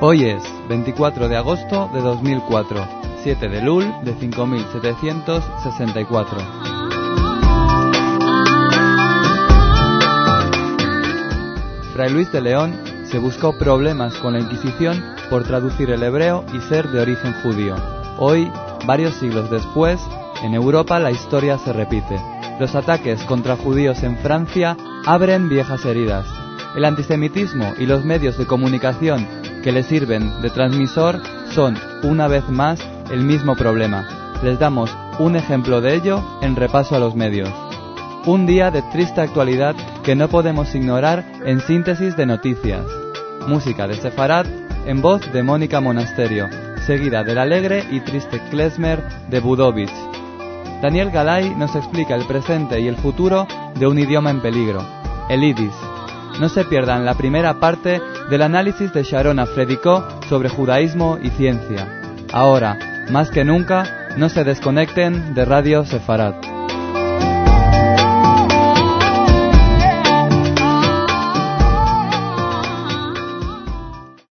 Hoy es 24 de agosto de 2004, 7 de Lul de 5764. Fray Luis de León se buscó problemas con la Inquisición por traducir el hebreo y ser de origen judío. Hoy, varios siglos después, en Europa la historia se repite. Los ataques contra judíos en Francia abren viejas heridas. El antisemitismo y los medios de comunicación que le sirven de transmisor son, una vez más, el mismo problema. Les damos un ejemplo de ello en Repaso a los medios. Un día de triste actualidad que no podemos ignorar en Síntesis de Noticias. Música de Sefarad en voz de Mónica Monasterio, seguida del alegre y triste klezmer de Budovich. Daniel Galay nos explica el presente y el futuro de un idioma en peligro, el yidis. No se pierdan la primera parte del análisis de Sharon Afredikó sobre judaísmo y ciencia. Ahora, más que nunca, no se desconecten de Radio Sefarad.